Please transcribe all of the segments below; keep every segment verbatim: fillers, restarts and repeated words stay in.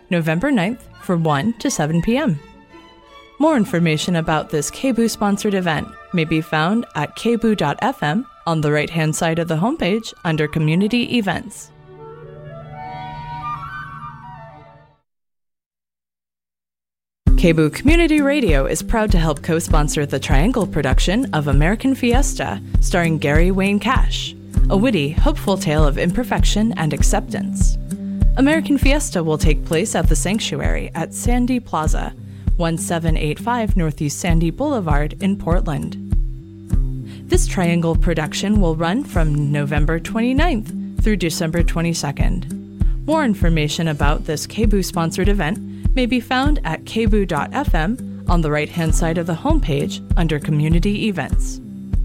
November ninth from one to seven p.m. More information about this K B O O-sponsored event may be found at k b o dot f m on the right-hand side of the homepage under Community Events. K B O O Community Radio is proud to help co-sponsor the Triangle production of American Fiesta, starring Gary Wayne Cash, a witty, hopeful tale of imperfection and acceptance. American Fiesta will take place at the Sanctuary at Sandy Plaza, seventeen eighty-five Northeast Sandy Boulevard in Portland. This Triangle production will run from November twenty-ninth through December twenty-second. More information about this K B O O-sponsored event may be found at k b o dot f m on the right-hand side of the homepage under Community Events.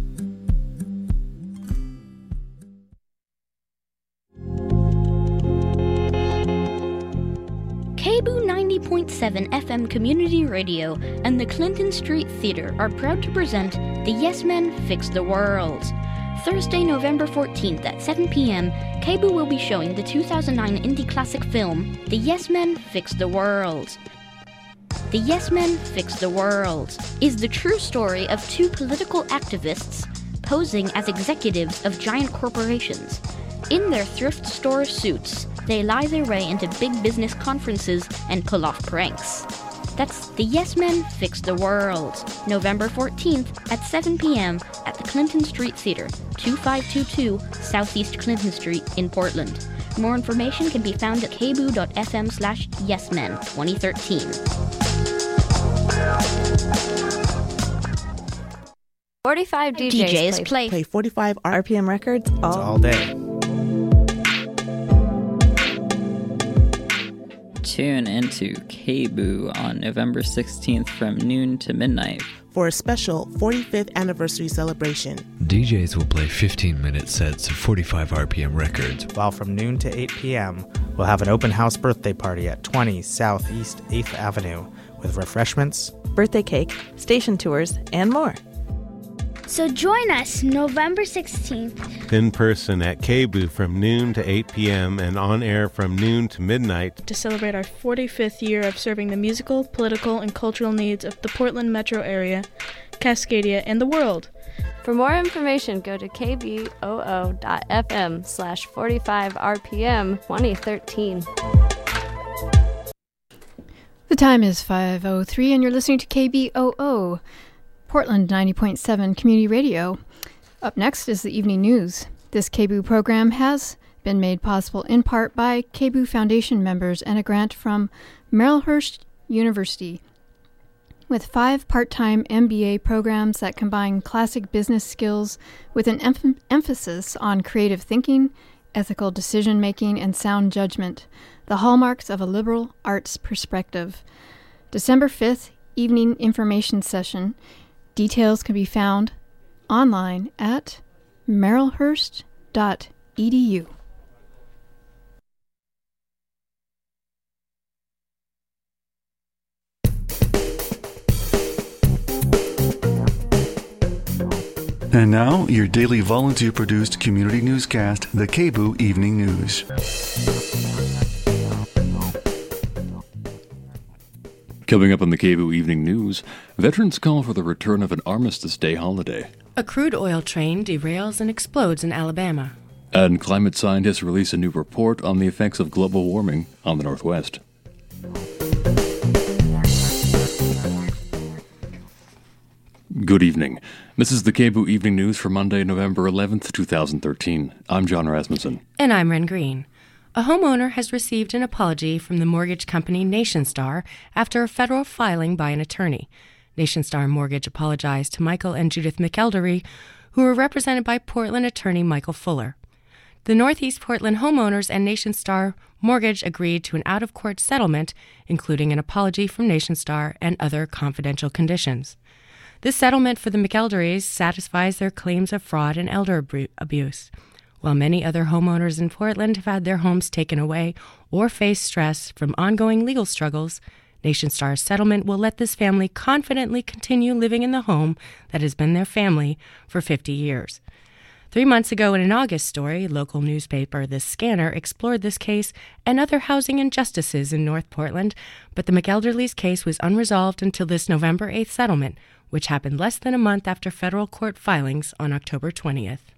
K B O O ninety point seven F M Community Radio and the Clinton Street Theater are proud to present The Yes Men Fix the World. Thursday, November fourteenth at seven p.m., K B O O will be showing the two thousand nine indie classic film, The Yes Men Fix the World. The Yes Men Fix the World is the true story of two political activists posing as executives of giant corporations. In their thrift store suits, they lie their way into big business conferences and pull off pranks. That's The Yes Men Fix the World, November fourteenth at seven p.m. at the Clinton Street Theater, twenty-five twenty-two Southeast Clinton Street in Portland. More information can be found at k b o dot f m slash yes men twenty thirteen. forty-five D Js, D Js play, play, Play forty-five R P M records all, all day. Tune into K B O O on November sixteenth from noon to midnight for a special forty-fifth anniversary celebration. D Js will play fifteen-minute sets of forty-five R P M records. While from noon to eight p.m., we'll have an open house birthday party at twenty Southeast eighth Avenue with refreshments, birthday cake, station tours, and more. So join us November sixteenth in person at K B O O from noon to eight p.m. and on air from noon to midnight to celebrate our forty-fifth year of serving the musical, political, and cultural needs of the Portland metro area, Cascadia, and the world. For more information, go to k b o o dot f m slash forty-five R P M twenty thirteen. The time is five oh three and you're listening to K B O O, Portland ninety point seven Community Radio. Up next is the evening news. This K B O O program has been made possible in part by K B O O Foundation members and a grant from Marylhurst University. With five part-time M B A programs that combine classic business skills with an em- emphasis on creative thinking, ethical decision-making, and sound judgment, the hallmarks of a liberal arts perspective. December fifth, evening information session. Details can be found online at marylhurst dot e d u. And now, your daily volunteer-produced community newscast, the K B O O Evening News. Coming up on the K B O O Evening News, veterans call for the return of an Armistice Day holiday. A crude oil train derails and explodes in Alabama. And climate scientists release a new report on the effects of global warming on the Northwest. Good evening. This is the K B O O Evening News for Monday, November eleventh, twenty thirteen. I'm John Rasmussen. And I'm Ren Green. A homeowner has received an apology from the mortgage company NationStar after a federal filing by an attorney. NationStar Mortgage apologized to Michael and Judith McElderry, who were represented by Portland attorney Michael Fuller. The Northeast Portland homeowners and NationStar Mortgage agreed to an out-of-court settlement, including an apology from NationStar and other confidential conditions. This settlement for the McElderrys satisfies their claims of fraud and elder abu- abuse. While many other homeowners in Portland have had their homes taken away or face stress from ongoing legal struggles, NationStar's settlement will let this family confidently continue living in the home that has been their family for fifty years. Three months ago in an August story, local newspaper The Scanner explored this case and other housing injustices in North Portland, but the McElderlys case was unresolved until this November eighth settlement, which happened less than a month after federal court filings on October twentieth.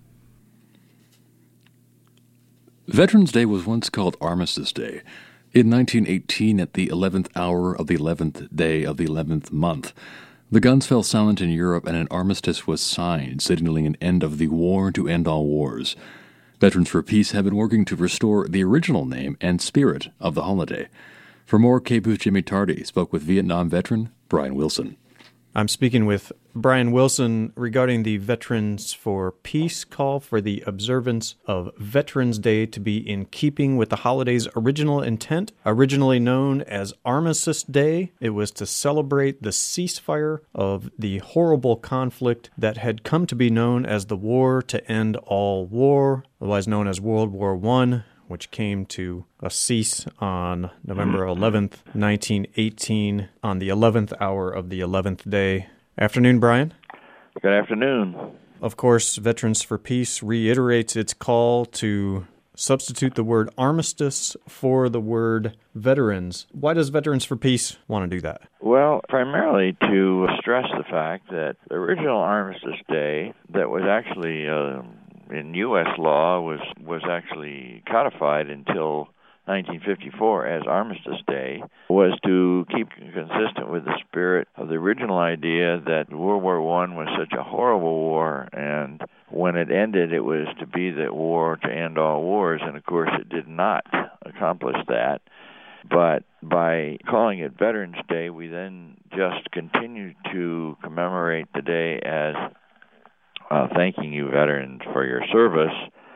Veterans Day was once called Armistice Day. In nineteen eighteen, at the eleventh hour of the eleventh day of the eleventh month, the guns fell silent in Europe and an armistice was signed, signaling an end of the war to end all wars. Veterans for Peace have been working to restore the original name and spirit of the holiday. For more, K B O's Jimmy Tardy spoke with Vietnam veteran Brian Wilson. I'm speaking with Brian Wilson regarding the Veterans for Peace call for the observance of Veterans Day to be in keeping with the holiday's original intent. Originally known as Armistice Day, it was to celebrate the ceasefire of the horrible conflict that had come to be known as the War to End All War, otherwise known as World War One, which came to a cease on November eleventh, nineteen eighteen, on the eleventh hour of the eleventh day. Afternoon, Brian. Good afternoon. Of course, Veterans for Peace reiterates its call to substitute the word armistice for the word veterans. Why does Veterans for Peace want to do that? Well, primarily to stress the fact that the original Armistice Day that was actually uh, in U S law was, was actually codified until nineteen fifty-four as Armistice Day, was to keep consistent with the spirit of the original idea that World War One was such a horrible war, and when it ended, it was to be the war to end all wars, and of course it did not accomplish that. But by calling it Veterans Day, we then just continue to commemorate the day as uh, thanking you, veterans, for your service,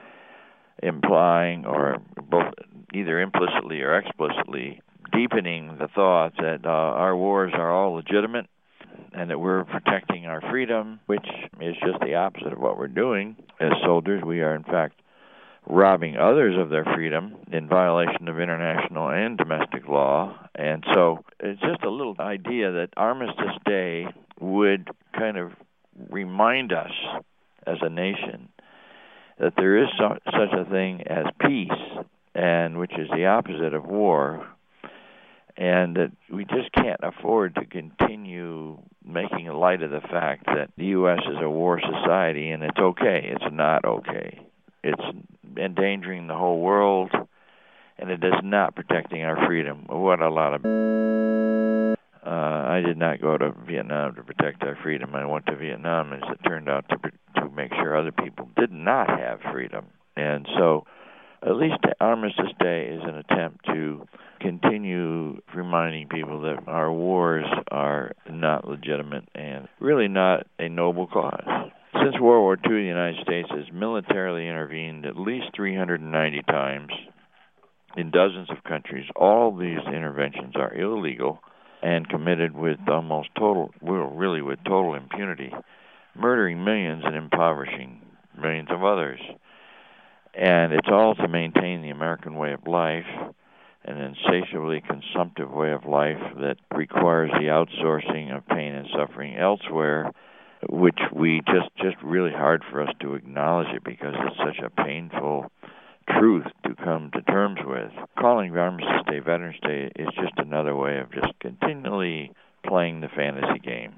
implying, or both either implicitly or explicitly, deepening the thought that uh, our wars are all legitimate and that we're protecting our freedom, which is just the opposite of what we're doing. As soldiers, we are, in fact, robbing others of their freedom in violation of international and domestic law. And so it's just a little idea that Armistice Day would kind of remind us as a nation that there is so, such a thing as peace, and which is the opposite of war, and that we just can't afford to continue making light of the fact that the U S is a war society, and it's okay. It's not okay. It's endangering the whole world, and it is not protecting our freedom. What a lot of... Uh, I did not go to Vietnam to protect our freedom. I went to Vietnam as it turned out to to make sure other people did not have freedom. And so at least Armistice Day is an attempt to continue reminding people that our wars are not legitimate and really not a noble cause. Since World War Two, the United States has militarily intervened at least three hundred ninety times in dozens of countries. All these interventions are illegal and committed with almost total, well, really with total impunity, murdering millions and impoverishing millions of others. And it's all to maintain the American way of life, an insatiably consumptive way of life that requires the outsourcing of pain and suffering elsewhere, which we just, just really hard for us to acknowledge it because it's such a painful truth to come to terms with. Calling Armistice Day Veterans Day is just another way of just continually playing the fantasy game.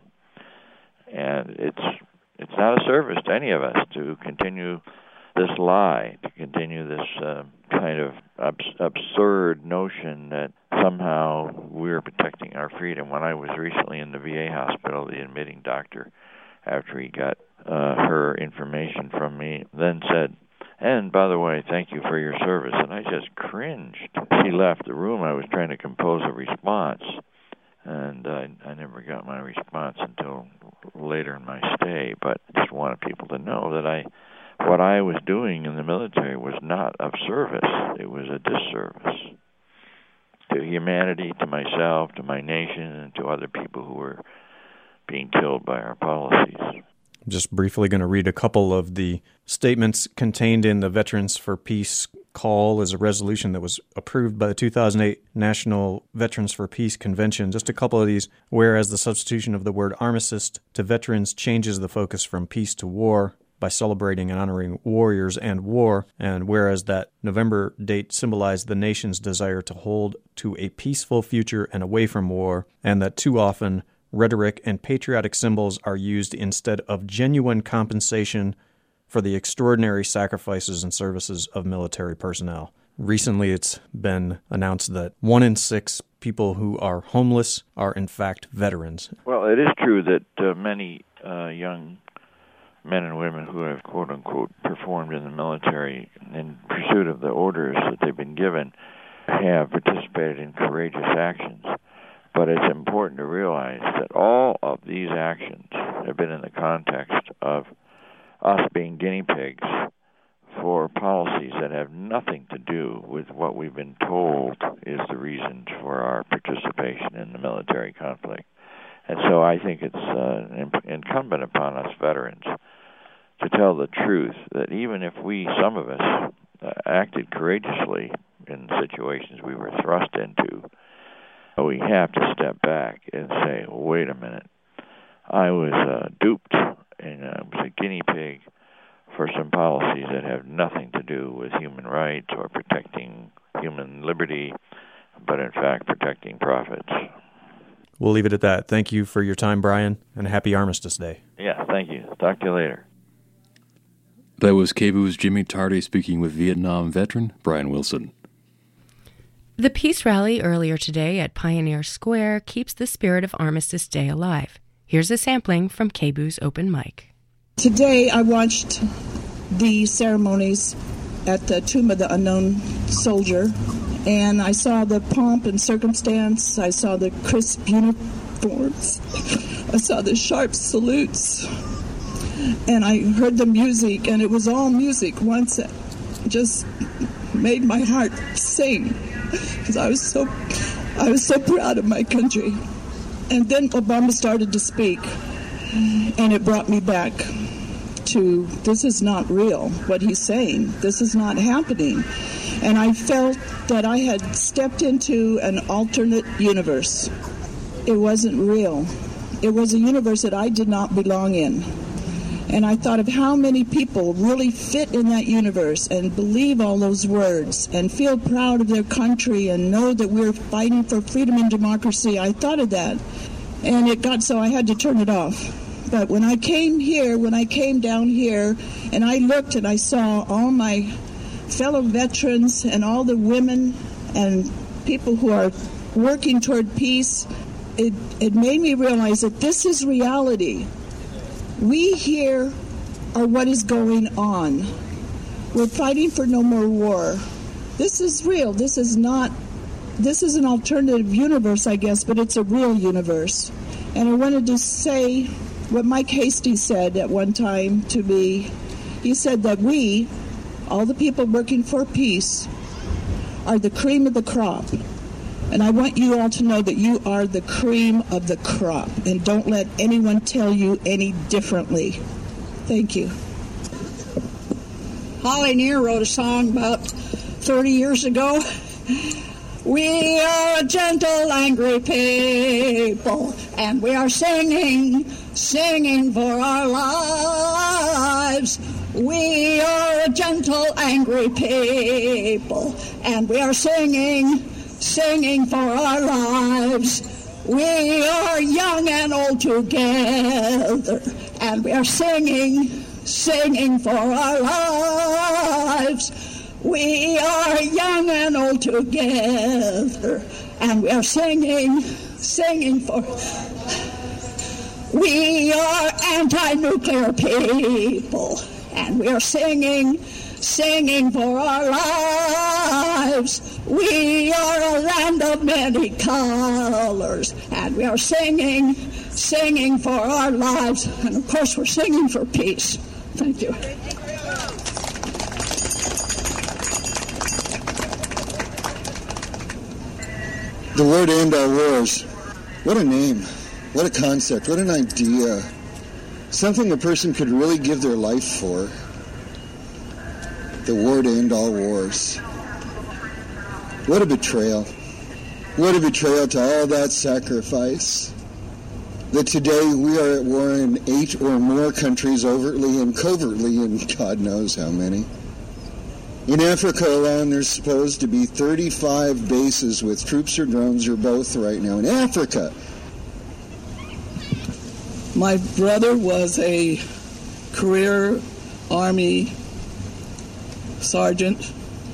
And it's it's not a service to any of us to continue this lie, to continue this uh, kind of abs- absurd notion that somehow we're protecting our freedom. When I was recently in the V A hospital, the admitting doctor, after he got uh, her information from me, then said, "And by the way, thank you for your service." And I just cringed. She left the room. I was trying to compose a response, and uh, I never got my response until later in my stay. But I just wanted people to know that I, what I was doing in the military was not of service. It was a disservice to humanity, to myself, to my nation, and to other people who were being killed by our policies. I'm just briefly going to read a couple of the statements contained in the Veterans for Peace call as a resolution that was approved by the two thousand eight National Veterans for Peace Convention. Just a couple of these. Whereas the substitution of the word armistice to veterans changes the focus from peace to war. by celebrating and honoring warriors and war, and whereas that November date symbolized the nation's desire to hold to a peaceful future and away from war, and that too often rhetoric and patriotic symbols are used instead of genuine compensation for the extraordinary sacrifices and services of military personnel. Recently, it's been announced that one in six people who are homeless are in fact veterans. Well, it is true that uh, many uh, young men and women who have quote-unquote performed in the military in pursuit of the orders that they've been given have participated in courageous actions. But it's important to realize that all of these actions have been in the context of us being guinea pigs for policies that have nothing to do with what we've been told is the reasons for our participation in the military conflict. And so I think it's uh, incumbent upon us veterans to tell the truth that even if we, some of us, uh, acted courageously in situations we were thrust into, we have to step back and say, wait a minute, I was uh, duped and I was a guinea pig for some policies that have nothing to do with human rights or protecting human liberty, but in fact protecting profits. We'll leave it at that. Thank you for your time, Brian, and happy Armistice Day. Yeah, thank you. Talk to you later. That was K B O's Jimmy Tardy speaking with Vietnam veteran Brian Wilson. The peace rally earlier today at Pioneer Square keeps the spirit of Armistice Day alive. Here's a sampling from K B O's open mic. Today I watched the ceremonies at the Tomb of the Unknown Soldier, and I saw the pomp and circumstance. I saw the crisp uniforms. I saw the sharp salutes. And I heard the music, and it was all music once that just made my heart sing, because I was so, I was so proud of my country. And then Obama started to speak, and it brought me back to, this is not real, what he's saying. This is not happening. And I felt that I had stepped into an alternate universe. It wasn't real. It was a universe that I did not belong in. And I thought of how many people really fit in that universe and believe all those words and feel proud of their country and know that we're fighting for freedom and democracy. I thought of that. And it got so I had to turn it off. But when I came here, when I came down here, and I looked and I saw all my fellow veterans and all the women and people who are working toward peace, it, it made me realize that this is reality. We here are what is going on. We're fighting for no more war. This is real. This is not, this is an alternative universe, I guess, but it's a real universe. And I wanted to say what Mike Hasty said at one time to me. He said that we, all the people working for peace, are the cream of the crop. And I want you all to know that you are the cream of the crop, and don't let anyone tell you any differently. Thank you. Holly Near wrote a song about thirty years ago. We are a gentle, angry people, and we are singing, singing for our lives. We are a gentle, angry people, and we are singing, singing for our lives. We are young and old together, and we are singing, singing for our lives. We are young and old together, and we are singing, singing for... We are anti-nuclear people, and we are singing, singing for our lives. We are a land of many colors, and we are singing, singing for our lives. And of course, we're singing for peace. Thank you. The word end all wars. What a name. What a concept. What an idea. Something a person could really give their life for. The war to end all wars. What a betrayal. What a betrayal to all that sacrifice. that today we are at war in eight or more countries, overtly and covertly, and God knows how many. In Africa alone, there's supposed to be thirty-five bases with troops or drones or both right now. In Africa. My brother was a career Army sergeant.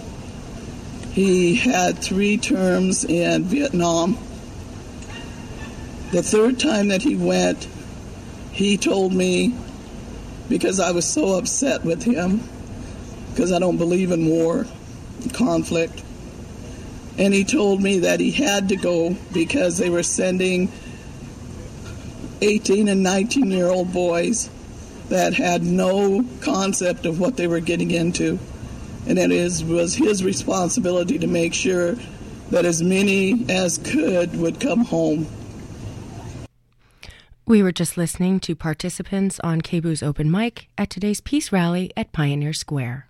He had three terms in Vietnam. The third time that he went, he told me, because I was so upset with him, because I don't believe in war, conflict, and he told me that he had to go because they were sending eighteen and nineteen-year-old boys that had no concept of what they were getting into. And it is, was his responsibility to make sure that as many as could would come home. We were just listening to participants on K B O's open mic at today's peace rally at Pioneer Square.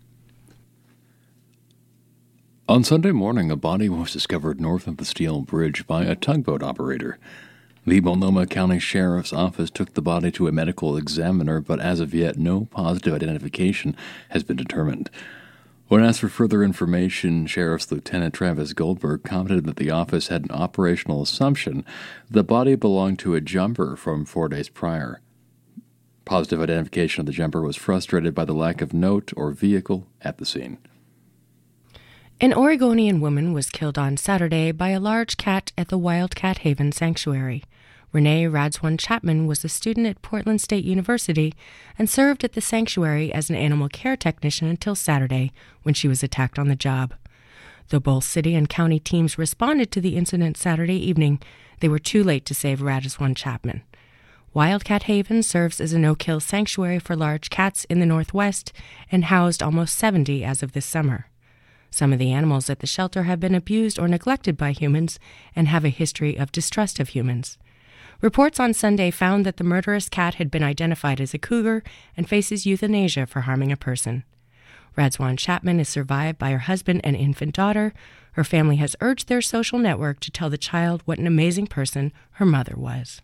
On Sunday morning, a body was discovered north of the Steel Bridge by a tugboat operator. The Multnomah County Sheriff's Office took the body to a medical examiner, but as of yet, no positive identification has been determined. When asked for further information, Sheriff's Lieutenant Travis Goldberg commented that the office had an operational assumption the body belonged to a jumper from four days prior. Positive identification of the jumper was frustrated by the lack of note or vehicle at the scene. An Oregonian woman was killed on Saturday by a large cat at the Wildcat Haven Sanctuary. Renee Radswan Chapman was a student at Portland State University and served at the sanctuary as an animal care technician until Saturday, when she was attacked on the job. Though both city and county teams responded to the incident Saturday evening, they were too late to save Radswan Chapman. Wildcat Haven serves as a no-kill sanctuary for large cats in the Northwest and housed almost seventy as of this summer. Some of the animals at the shelter have been abused or neglected by humans and have a history of distrust of humans. Reports on Sunday found that the murderous cat had been identified as a cougar and faces euthanasia for harming a person. Radswan Chapman is survived by her husband and infant daughter. Her family has urged their social network to tell the child what an amazing person her mother was.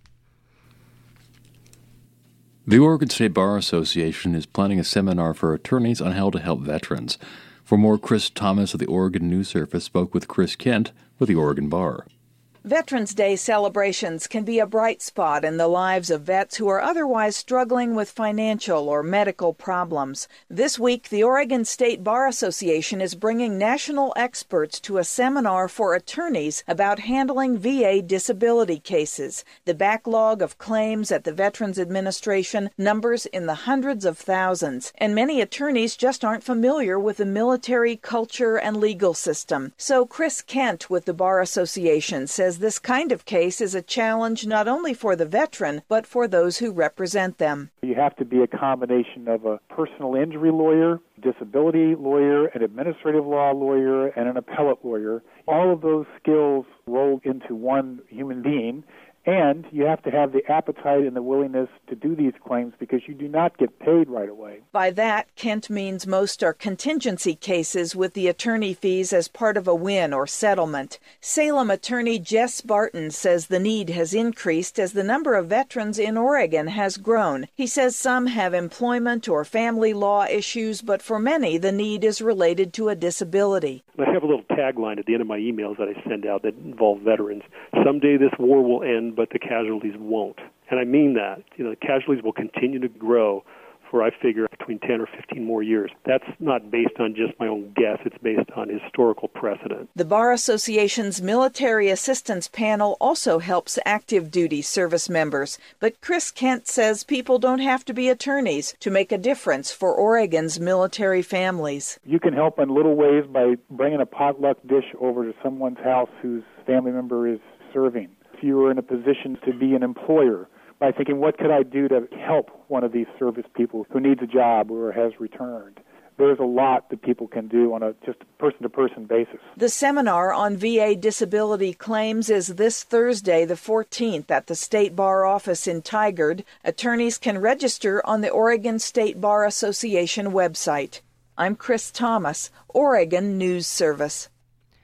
The Oregon State Bar Association is planning a seminar for attorneys on how to help veterans. For more, Chris Thomas of the Oregon News Service spoke with Chris Kent with the Oregon Bar. Veterans Day celebrations can be a bright spot in the lives of vets who are otherwise struggling with financial or medical problems. This week, the Oregon State Bar Association is bringing national experts to a seminar for attorneys about handling V A disability cases. The backlog of claims at the Veterans Administration numbers in the hundreds of thousands, and many attorneys just aren't familiar with the military culture and legal system. So Chris Kent with the Bar Association says this kind of case is a challenge not only for the veteran, but for those who represent them. You have to be a combination of a personal injury lawyer, disability lawyer, an administrative law lawyer, and an appellate lawyer. All of those skills rolled into one human being. And you have to have the appetite and the willingness to do these claims because you do not get paid right away. By that, Kent means most are contingency cases with the attorney fees as part of a win or settlement. Salem attorney Jess Barton says the need has increased as the number of veterans in Oregon has grown. He says some have employment or family law issues, but for many the need is related to a disability. I have a little tagline at the end of my emails that I send out that involve veterans. Someday this war will end, but the casualties won't. And I mean that. You know, the casualties will continue to grow for, I figure, between ten or fifteen more years. That's not based on just my own guess. It's based on historical precedent. The Bar Association's Military Assistance Panel also helps active duty service members. But Chris Kent says people don't have to be attorneys to make a difference for Oregon's military families. You can help in little ways by bringing a potluck dish over to someone's house whose family member is serving. If you are in a position to be an employer, by thinking, what could I do to help one of these service people who needs a job or has returned? There's a lot that people can do on a just person-to-person basis. The seminar on V A disability claims is this Thursday, the fourteenth, at the State Bar office in Tigard. Attorneys can register on the Oregon State Bar Association website. I'm Chris Thomas, Oregon News Service.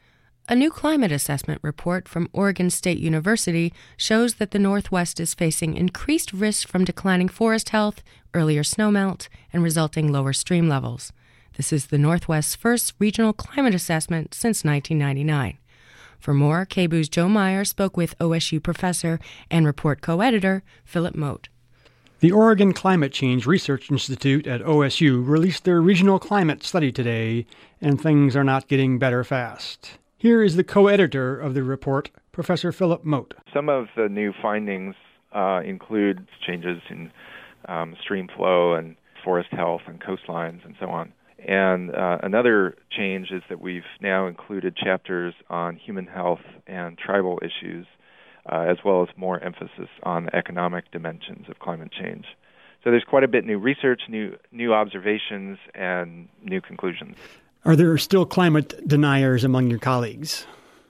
A new climate assessment report from Oregon State University shows that the Northwest is facing increased risk from declining forest health, earlier snowmelt, and resulting lower stream levels. This is the Northwest's first regional climate assessment since nineteen ninety-nine. For more, K B O's Joe Meyer spoke with O S U professor and report co-editor Philip Mote. The Oregon Climate Change Research Institute at O S U released their regional climate study today, and things are not getting better fast. Here is the co-editor of the report, Professor Philip Mote. Some of the new findings uh, include changes in um, stream flow and forest health and coastlines and so on. And uh, another change is that we've now included chapters on human health and tribal issues, uh, as well as more emphasis on the economic dimensions of climate change. So there's quite a bit new research, new new observations, and new conclusions. Are there still climate deniers among your colleagues?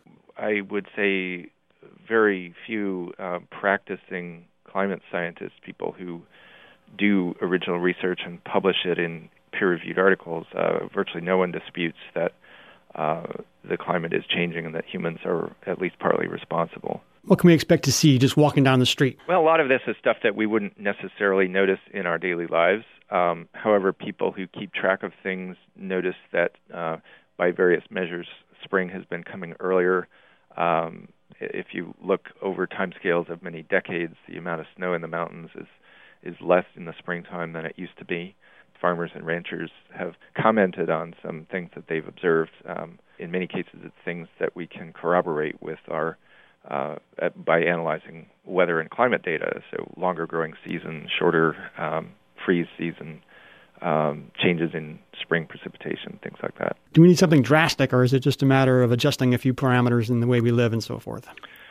I would say very few uh, practicing climate scientists, people who do original research and publish it in peer-reviewed articles. Uh, virtually no one disputes that uh, the climate is changing and that humans are at least partly responsible. What can we expect to see just walking down the street? Well, a lot of this is stuff that we wouldn't necessarily notice in our daily lives. Um, however, people who keep track of things notice that uh, by various measures, spring has been coming earlier. Um, if you look over timescales of many decades, the amount of snow in the mountains is, is less in the springtime than it used to be. Farmers and ranchers have commented on some things that they've observed. Um, in many cases, it's things that we can corroborate with our uh, by analyzing weather and climate data. So longer growing season, shorter um, freeze season, um, changes in spring precipitation, things like that. Do we need something drastic, or is it just a matter of adjusting a few parameters in the way we live and so forth?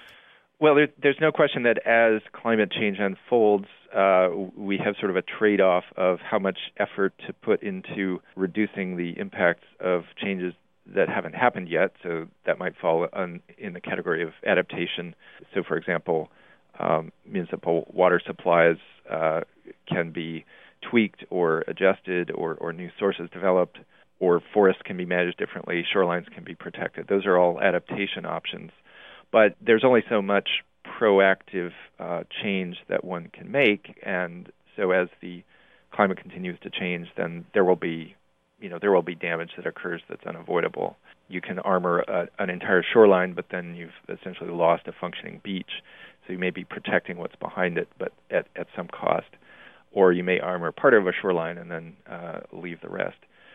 Well, there, there's no question that as climate change unfolds, uh, we have sort of a trade-off of how much effort to put into reducing the impacts of changes that haven't happened yet. So that might fall on, in the category of adaptation. So, for example, um, municipal water supplies uh, can be tweaked or adjusted, or, or new sources developed, or forests can be managed differently, shorelines can be protected. Those are all adaptation options. But there's only so much proactive uh, change that one can make, and so as the climate continues to change, then there will be, you know, there will be damage that occurs that's unavoidable. You can armor a, an entire shoreline, but then you've essentially lost a functioning beach. So you may be protecting what's behind it, but at, at some cost. Or you may armor part of a shoreline and then uh, leave the rest.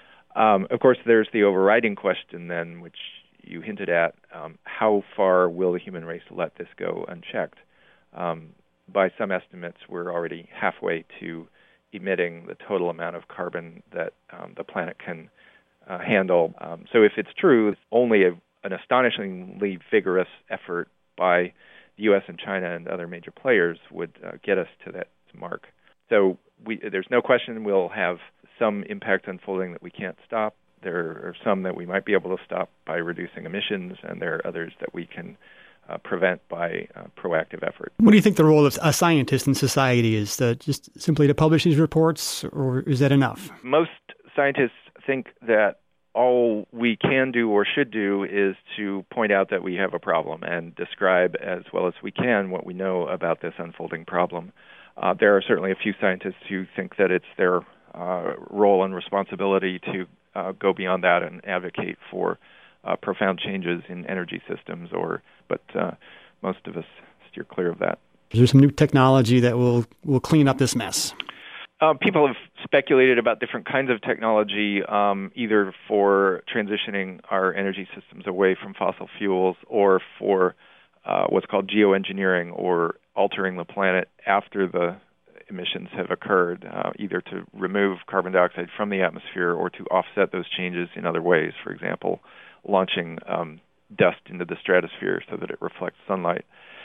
Um, of course, there's the overriding question then, which you hinted at, um, how far will the human race let this go unchecked? Um, by some estimates, we're already halfway to emitting the total amount of carbon that um, the planet can uh, handle. Um, so if it's true, only a, an astonishingly vigorous effort by the U S and China and other major players would uh, get us to that mark. So we, there's no question we'll have some impact unfolding that we can't stop. There are some that we might be able to stop by reducing emissions, and there are others that we can uh, prevent by uh, proactive effort. What do you think the role of a scientist in society is? To just simply to publish these reports, or is that enough? Most scientists think that all we can do or should do is to point out that we have a problem and describe as well as we can what we know about this unfolding problem. Uh, there are certainly a few scientists who think that it's their uh, role and responsibility to uh, go beyond that and advocate for uh, profound changes in energy systems, or but uh, most of us steer clear of that. Is there some new technology that will, will clean up this mess? Uh, people have speculated about different kinds of technology, um, either for transitioning our energy systems away from fossil fuels, or for uh, what's called geoengineering, or altering the planet after the emissions have occurred, uh, either to remove carbon dioxide from the atmosphere or to offset those changes in other ways. For example, launching um, dust into the stratosphere so that it reflects sunlight.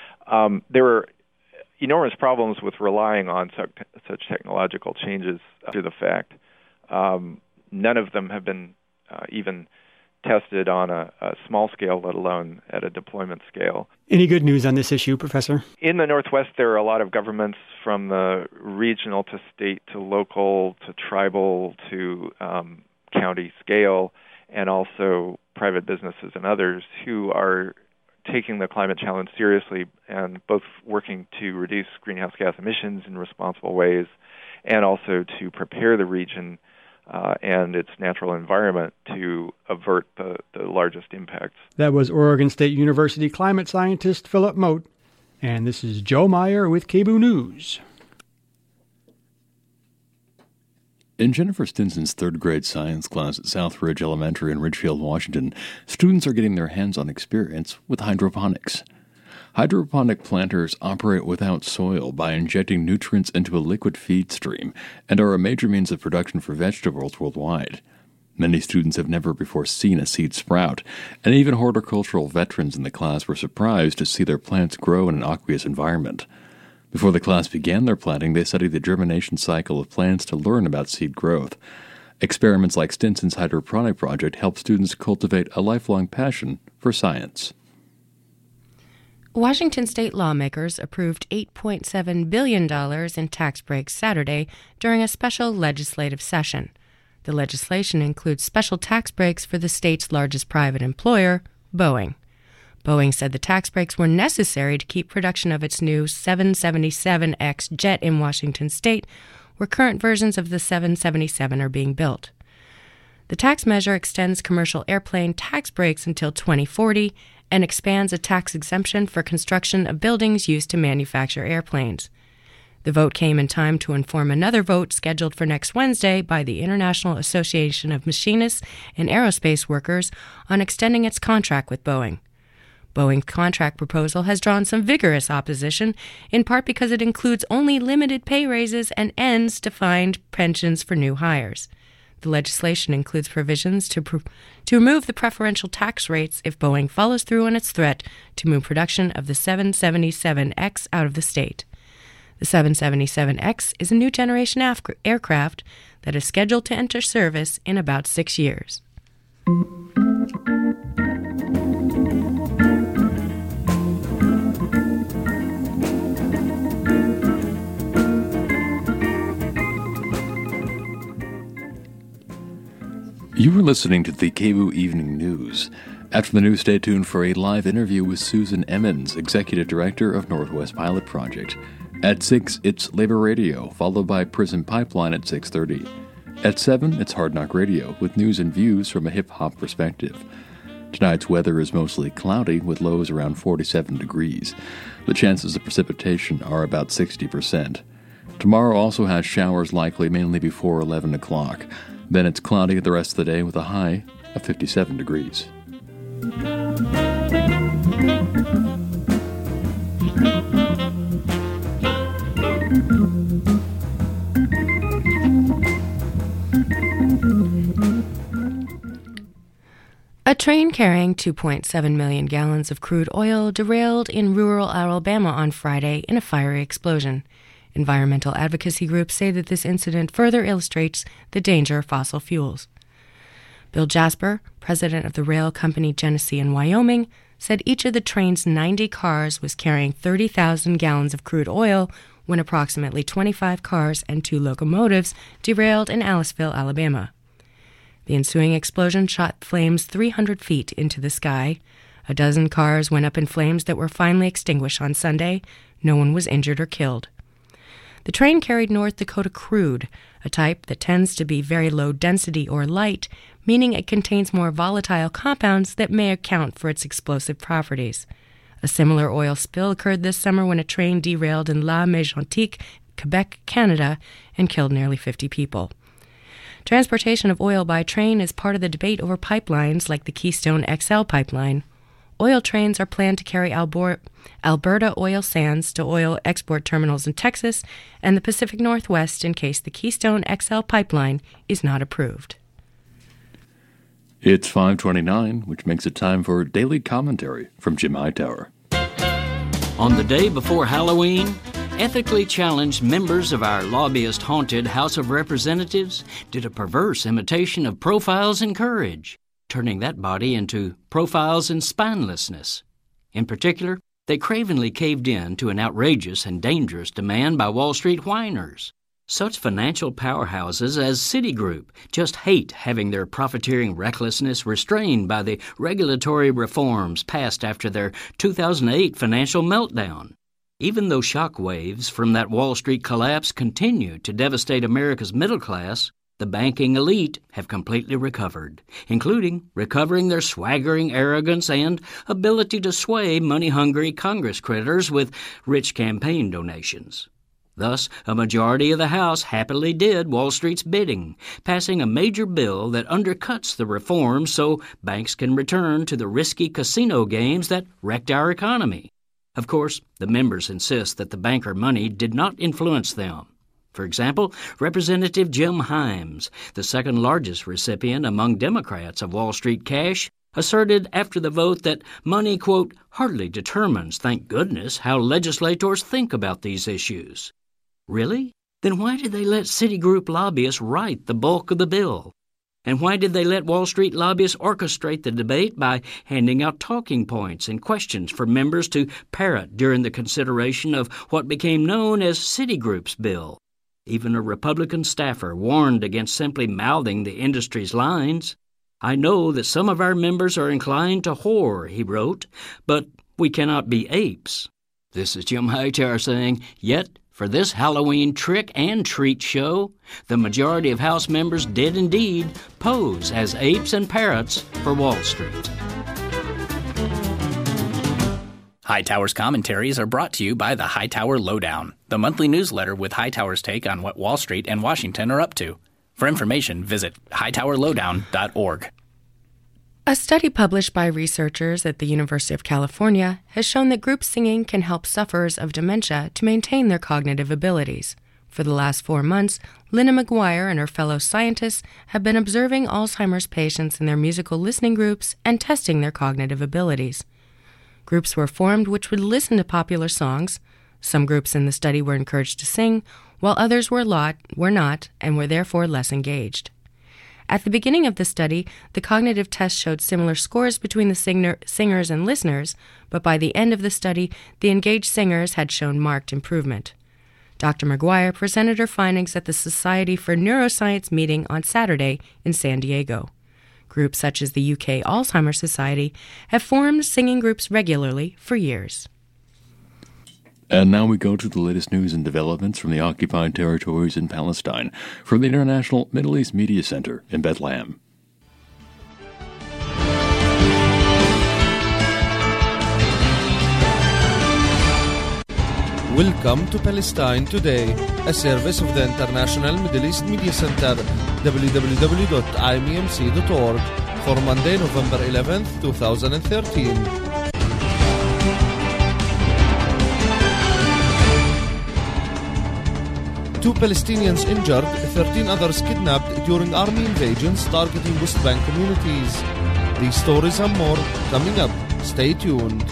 Um, there are enormous problems with relying on such, such technological changes after the fact. Um, none of them have been uh, even tested on a, a small scale, let alone at a deployment scale. Any good news on this issue, Professor? In the Northwest, there are a lot of governments, from the regional to state to local to tribal to um, county scale, and also private businesses and others who are taking the climate challenge seriously and both working to reduce greenhouse gas emissions in responsible ways and also to prepare the region uh, and its natural environment to avert the, the largest impacts. That was Oregon State University climate scientist Philip Mote, and this is Joe Meyer with K B O O News. In Jennifer Stinson's third grade science class at Southridge Elementary in Ridgefield, Washington, students are getting their hands-on experience with hydroponics. Hydroponic planters operate without soil by injecting nutrients into a liquid feed stream and are a major means of production for vegetables worldwide. Many students have never before seen a seed sprout, and even horticultural veterans in the class were surprised to see their plants grow in an aqueous environment. Before the class began their planting, they studied the germination cycle of plants to learn about seed growth. Experiments like Stinson's hydroponic project help students cultivate a lifelong passion for science. Washington state lawmakers approved eight point seven billion dollars in tax breaks Saturday during a special legislative session. The legislation includes special tax breaks for the state's largest private employer, Boeing. Boeing said the tax breaks were necessary to keep production of its new seven seventy-seven X jet in Washington state, where current versions of the seven seventy-seven are being built. The tax measure extends commercial airplane tax breaks until twenty forty and expands a tax exemption for construction of buildings used to manufacture airplanes. The vote came in time to inform another vote scheduled for next Wednesday by the International Association of Machinists and Aerospace Workers on extending its contract with Boeing. Boeing's contract proposal has drawn some vigorous opposition, in part because it includes only limited pay raises and ends defined pensions for new hires. The legislation includes provisions to pr- to remove the preferential tax rates if Boeing follows through on its threat to move production of the seven seventy-seven X out of the state. The seven seventy-seven X is a new generation af- aircraft that is scheduled to enter service in about six years. You were listening to the K B O O Evening News. After the news, stay tuned for a live interview with Susan Emmons, Executive Director of Northwest Pilot Project. At six, it's Labor Radio, followed by Prison Pipeline at six thirty. At seven, it's Hard Knock Radio, with news and views from a hip-hop perspective. Tonight's weather is mostly cloudy, with lows around forty-seven degrees. The chances of precipitation are about sixty percent. Tomorrow also has showers likely mainly before eleven o'clock. Then it's cloudy the rest of the day with a high of fifty-seven degrees. A train carrying two point seven million gallons of crude oil derailed in rural Alabama on Friday in a fiery explosion. Environmental advocacy groups say that this incident further illustrates the danger of fossil fuels. Bill Jasper, president of the rail company Genesee in Wyoming, said each of the train's ninety cars was carrying thirty thousand gallons of crude oil when approximately twenty-five cars and two locomotives derailed in Aliceville, Alabama. The ensuing explosion shot flames three hundred feet into the sky. A dozen cars went up in flames that were finally extinguished on Sunday. No one was injured or killed. The train carried North Dakota crude, a type that tends to be very low density or light, meaning it contains more volatile compounds that may account for its explosive properties. A similar oil spill occurred this summer when a train derailed in La Mégantic, Quebec, Canada, and killed nearly fifty people. Transportation of oil by train is part of the debate over pipelines like the Keystone X L pipeline. Oil trains are planned to carry Albor- Alberta oil sands to oil export terminals in Texas and the Pacific Northwest in case the Keystone X L pipeline is not approved. It's five twenty-nine, which makes it time for Daily Commentary from Jim Hightower. On the day before Halloween, ethically challenged members of our lobbyist-haunted House of Representatives did a perverse imitation of Profiles in Courage, turning that body into Profiles in Spinelessness. In particular, they cravenly caved in to an outrageous and dangerous demand by Wall Street whiners. Such financial powerhouses as Citigroup just hate having their profiteering recklessness restrained by the regulatory reforms passed after their two thousand eight financial meltdown. Even though shock waves from that Wall Street collapse continue to devastate America's middle class, the banking elite have completely recovered, including recovering their swaggering arrogance and ability to sway money-hungry Congress critters with rich campaign donations. Thus, a majority of the House happily did Wall Street's bidding, passing a major bill that undercuts the reforms so banks can return to the risky casino games that wrecked our economy. Of course, the members insist that the banker money did not influence them. For example, Representative Jim Himes, the second largest recipient among Democrats of Wall Street cash, asserted after the vote that money, quote, hardly determines, thank goodness, how legislators think about these issues. Really? Then why did they let Citigroup lobbyists write the bulk of the bill? And why did they let Wall Street lobbyists orchestrate the debate by handing out talking points and questions for members to parrot during the consideration of what became known as Citigroup's bill? Even a Republican staffer warned against simply mouthing the industry's lines. I know that some of our members are inclined to whore, he wrote, but we cannot be apes. This is Jim Hightower saying, yet, for this Halloween trick and treat show, the majority of House members did indeed pose as apes and parrots for Wall Street. Hightower's commentaries are brought to you by the Hightower Lowdown, the monthly newsletter with Hightower's take on what Wall Street and Washington are up to. For information, visit hightower lowdown dot org. A study published by researchers at the University of California has shown that group singing can help sufferers of dementia to maintain their cognitive abilities. For the last four months, Lynna McGuire and her fellow scientists have been observing Alzheimer's patients in their musical listening groups and testing their cognitive abilities. Groups were formed which would listen to popular songs. Some groups in the study were encouraged to sing, while others were, lot, were not and were therefore less engaged. At the beginning of the study, the cognitive test showed similar scores between the singer, singers and listeners, but by the end of the study, the engaged singers had shown marked improvement. Doctor McGuire presented her findings at the Society for Neuroscience meeting on Saturday in San Diego. Groups such as the U K Alzheimer's Society have formed singing groups regularly for years. And now we go to the latest news and developments from the occupied territories in Palestine from the International Middle East Media Center in Bethlehem. Welcome to Palestine Today, a service of the International Middle East Media Center, w w w dot i m e m c dot org, for Monday, November eleventh, twenty thirteen. Two Palestinians injured, thirteen others kidnapped during army invasions targeting West Bank communities. These stories and more coming up. Stay tuned.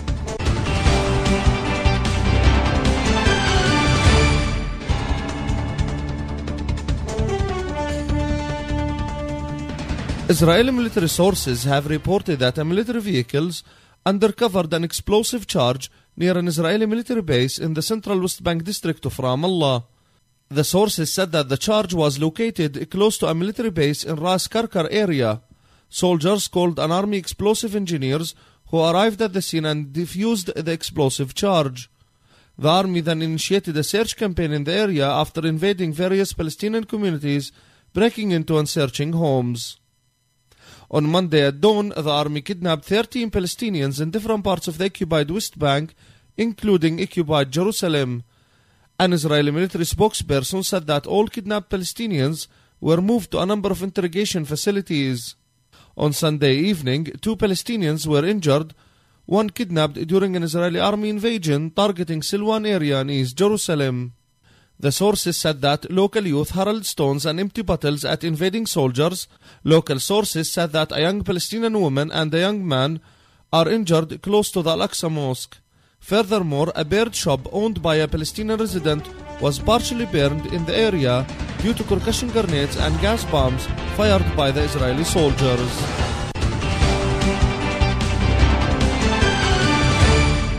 Israeli military sources have reported that a military vehicles undercovered an explosive charge near an Israeli military base in the central West Bank district of Ramallah. The sources said that the charge was located close to a military base in Ras Karkar area. Soldiers called an army explosive engineers who arrived at the scene and defused the explosive charge. The army then initiated a search campaign in the area after invading various Palestinian communities, breaking into and searching homes. On Monday at dawn, the army kidnapped thirteen Palestinians in different parts of the occupied West Bank, including occupied Jerusalem. An Israeli military spokesperson said that all kidnapped Palestinians were moved to a number of interrogation facilities. On Sunday evening, two Palestinians were injured, one kidnapped during an Israeli army invasion targeting Silwan area in East Jerusalem. The sources said that local youth hurled stones and empty bottles at invading soldiers. Local sources said that a young Palestinian woman and a young man are injured close to the Al-Aqsa Mosque. Furthermore, a bird shop owned by a Palestinian resident was partially burned in the area due to concussion grenades and gas bombs fired by the Israeli soldiers.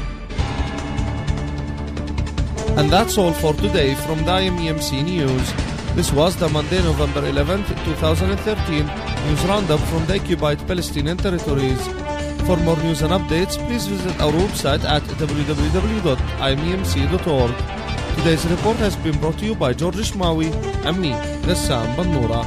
And that's all for today from the I M E M C News. This was the Monday, November eleventh, twenty thirteen news roundup from the occupied Palestinian territories. For more news and updates, please visit our website at w w w dot i m e m c dot org. Today's report has been brought to you by George Ishmawi and me, Gassam Bannoura.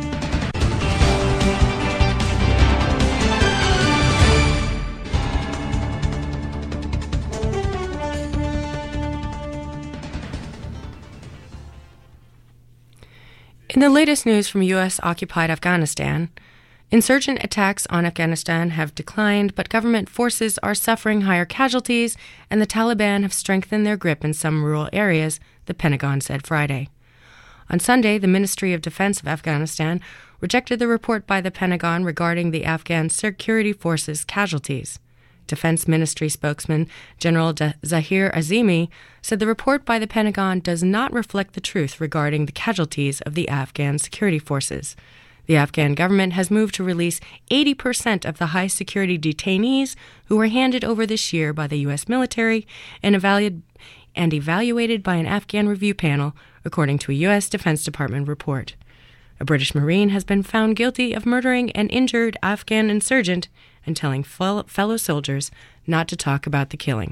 In the latest news from U S-occupied Afghanistan, insurgent attacks on Afghanistan have declined, but government forces are suffering higher casualties, and the Taliban have strengthened their grip in some rural areas, the Pentagon said Friday. On Sunday, the Ministry of Defense of Afghanistan rejected the report by the Pentagon regarding the Afghan security forces' casualties. Defense Ministry spokesman General Zahir Azimi said the report by the Pentagon does not reflect the truth regarding the casualties of the Afghan security forces. The Afghan government has moved to release eighty percent of the high-security detainees who were handed over this year by the U S military and evaluated, and evaluated by an Afghan review panel, according to a U S Defense Department report. A British Marine has been found guilty of murdering an injured Afghan insurgent and telling fellow soldiers not to talk about the killing.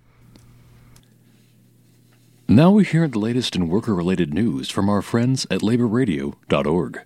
Now we hear the latest in worker-related news from our friends at labor radio dot org.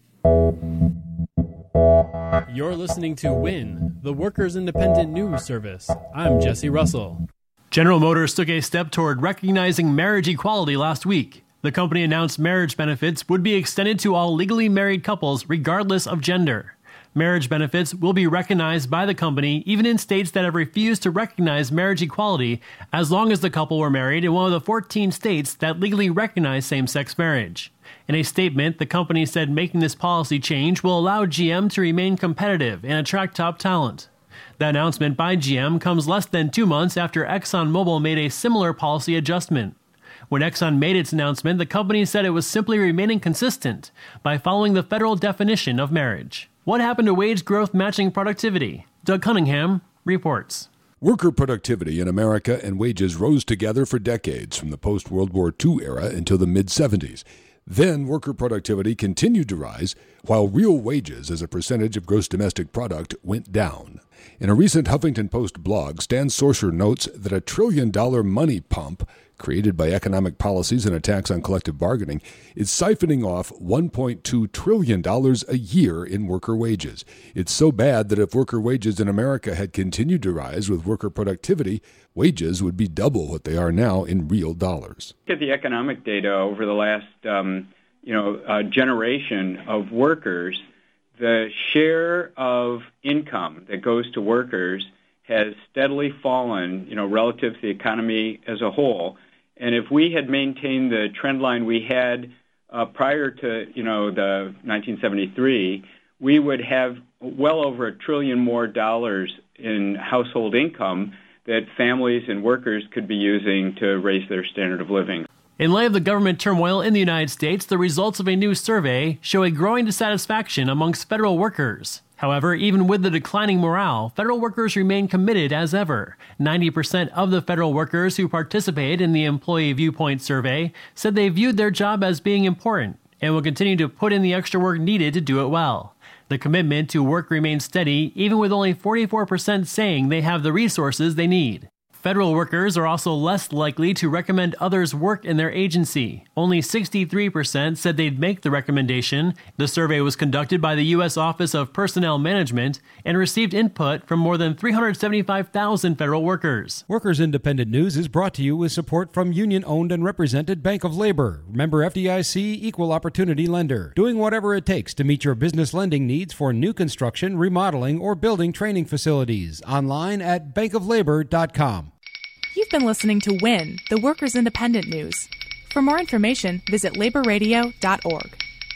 You're listening to WIN, the Workers' Independent News Service. I'm Jesse Russell. General Motors took a step toward recognizing marriage equality last week. The company announced marriage benefits would be extended to all legally married couples regardless of gender. Marriage benefits will be recognized by the company even in states that have refused to recognize marriage equality, as long as the couple were married in one of the fourteen states that legally recognize same-sex marriage. In a statement, the company said making this policy change will allow G M to remain competitive and attract top talent. The announcement by G M comes less than two months after ExxonMobil made a similar policy adjustment. When Exxon made its announcement, the company said it was simply remaining consistent by following the federal definition of marriage. What happened to wage growth matching productivity? Doug Cunningham reports. Worker productivity in America and wages rose together for decades, from the post-World War Two era until the mid-seventies. Then worker productivity continued to rise, while real wages as a percentage of gross domestic product went down. In a recent Huffington Post blog, Stan Sorcer notes that a trillion-dollar money pump created by economic policies and attacks on collective bargaining is siphoning off one point two trillion dollars a year in worker wages. It's so bad that if worker wages in America had continued to rise with worker productivity, wages would be double what they are now in real dollars. Look at the economic data over the last um, you know, uh, generation of workers. The share of income that goes to workers has steadily fallen, you know, relative to the economy as a whole. And if we had maintained the trend line we had uh, prior to, you know, the nineteen seventy-three, we would have well over a trillion more dollars in household income that families and workers could be using to raise their standard of living. In light of the government turmoil in the United States, the results of a new survey show a growing dissatisfaction amongst federal workers. However, even with the declining morale, federal workers remain committed as ever. ninety percent of the federal workers who participated in the Employee Viewpoint survey said they viewed their job as being important and will continue to put in the extra work needed to do it well. The commitment to work remains steady, even with only forty-four percent saying they have the resources they need. Federal workers are also less likely to recommend others work in their agency. Only sixty-three percent said they'd make the recommendation. The survey was conducted by the U S Office of Personnel Management and received input from more than three hundred seventy-five thousand federal workers. Workers Independent News is brought to you with support from union-owned and represented Bank of Labor. Member F D I C, Equal Opportunity Lender. Doing whatever it takes to meet your business lending needs for new construction, remodeling, or building training facilities. Online at bank of labor dot com. You've been listening to WIN, the Workers' Independent News. For more information, visit labor radio dot org.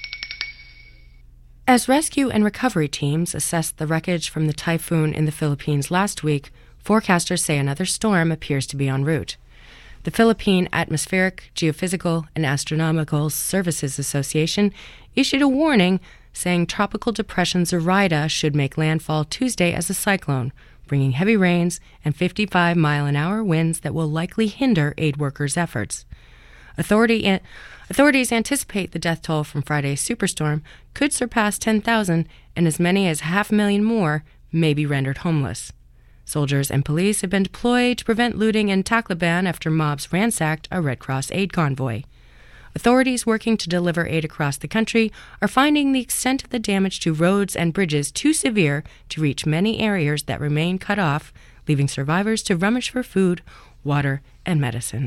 As rescue and recovery teams assessed the wreckage from the typhoon in the Philippines last week, forecasters say another storm appears to be en route. The Philippine Atmospheric, Geophysical, and Astronomical Services Association issued a warning saying Tropical Depression Zoraida should make landfall Tuesday as a cyclone, bringing heavy rains and fifty-five mile an hour winds that will likely hinder aid workers' efforts. Authority, authorities anticipate the death toll from Friday's superstorm could surpass ten thousand, and as many as half a million more may be rendered homeless. Soldiers and police have been deployed to prevent looting in Tacloban after mobs ransacked a Red Cross aid convoy. Authorities working to deliver aid across the country are finding the extent of the damage to roads and bridges too severe to reach many areas that remain cut off, leaving survivors to rummage for food, water, and medicine.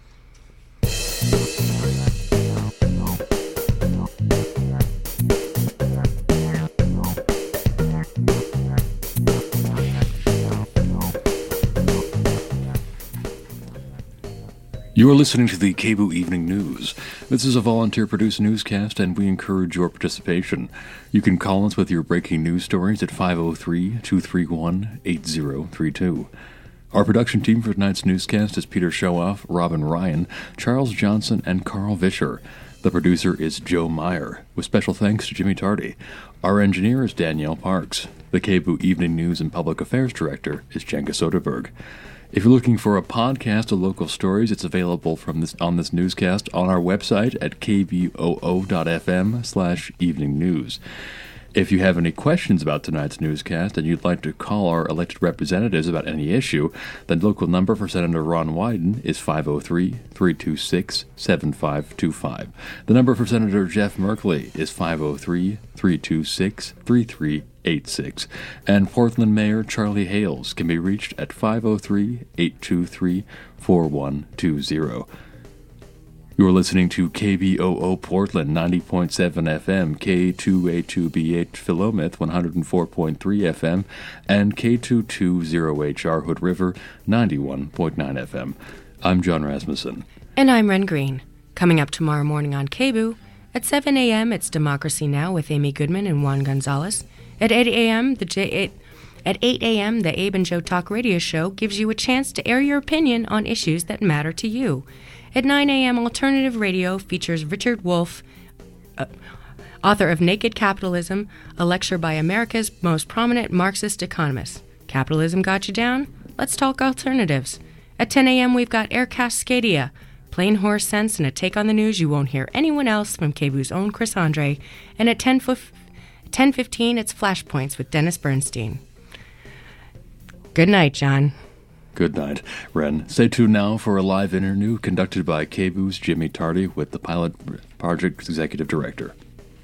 You are listening to the K B U Evening News. This is a volunteer-produced newscast, and we encourage your participation. You can call us with your breaking news stories at five oh three, two three one, eight oh three two. Our production team for tonight's newscast is Peter Showoff, Robin Ryan, Charles Johnson, and Carl Vischer. The producer is Joe Meyer, with special thanks to Jimmy Tardy. Our engineer is Danielle Parks. The K B U Evening News and Public Affairs Director is Jenga Soderberg. If you're looking for a podcast of local stories, it's available from this on this newscast on our website at k b o o dot f m slash evening news. If you have any questions about tonight's newscast and you'd like to call our elected representatives about any issue, the local number for Senator Ron Wyden is five oh three, three two six, seven five two five. The number for Senator Jeff Merkley is five oh three, three two six, three three eight six. And Portland Mayor Charlie Hales can be reached at five oh three, eight two three, four one two zero. You are listening to K B O O Portland ninety point seven F M, K two A two B H Philomath one oh four point three F M, and K two twenty H R Hood River ninety-one point nine F M. I'm John Rasmussen. And I'm Ren Green. Coming up tomorrow morning on K B U, at seven a.m. it's Democracy Now! With Amy Goodman and Juan Gonzalez. At eight a.m., the J eight At eight a.m., the Abe and Joe Talk radio show gives you a chance to air your opinion on issues that matter to you. At nine a.m., Alternative Radio features Richard Wolff, uh, author of Naked Capitalism, a lecture by America's most prominent Marxist economists. Capitalism got you down? Let's talk alternatives. At ten a.m., we've got Air Cascadia, plain horse sense and a take on the news you won't hear anyone else from K B U's own Chris Andre. And at ten fifteen, it's Flashpoints with Dennis Bernstein. Good night, John. Good night, Ren. Stay tuned now for a live interview conducted by K B U's Jimmy Tardy with the Pilot Project Executive Director.